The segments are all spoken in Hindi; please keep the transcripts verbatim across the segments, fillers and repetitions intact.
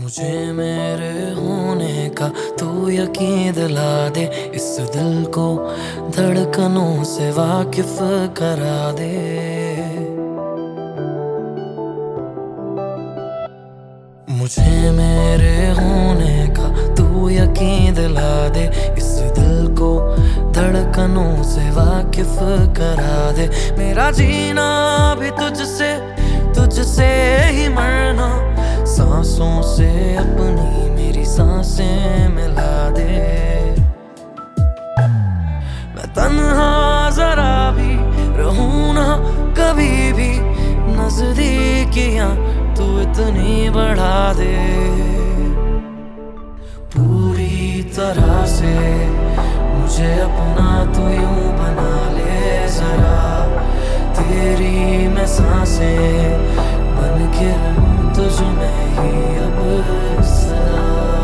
मुझे मेरे होने का तू यकीन दिला दे, इस दिल को धड़कनों से वाकिफ करा दे। मुझे मेरे होने का तू यकीन दिला दे, इस दिल को धड़कनों से वाकिफ करा दे। मेरा जीना भी तुझसे तुझसे ही मरना, सांसों से अपनी मेरी सांसें मिला दे। मैं तन्हा जरा भी रहूं ना कभी भी, नजदीकियां तू इतनी बढ़ा दे। पूरी तरह से मुझे अपना तू यूं बना ले जरा, तेरी मैं सांसें बन के रहूं तुझ में ही अब सदा।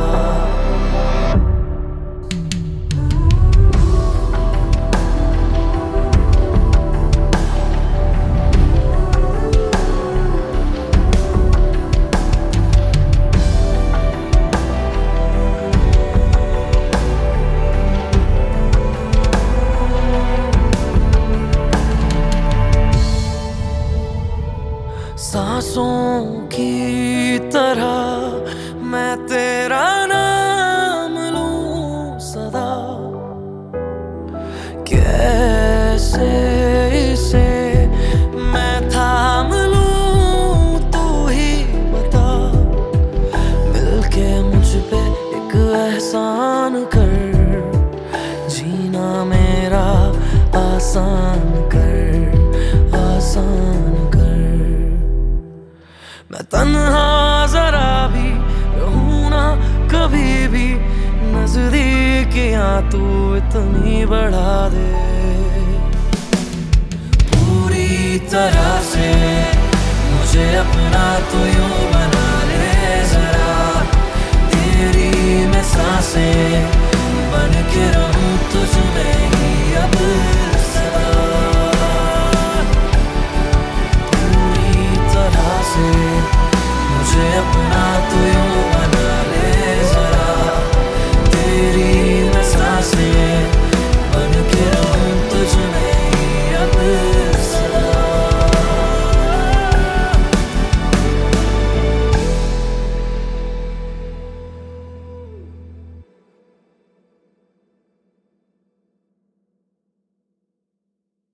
सांसों की तरह मैं तेरा नाम लूं सदा, कैसे इसे मैं थाम लूं तू ही बता। मिलके मुझ पे एक एहसान कर, जीना मेरा आसान कर, आसान कर। मैं तन्हा जरा भी रहूं ना कभी भी, नजदीकियां तू इतनी बढ़ा दे। पूरी तरह से मुझे अपना तू यूं बना ले जरा, तेरी मैं सांसें बन के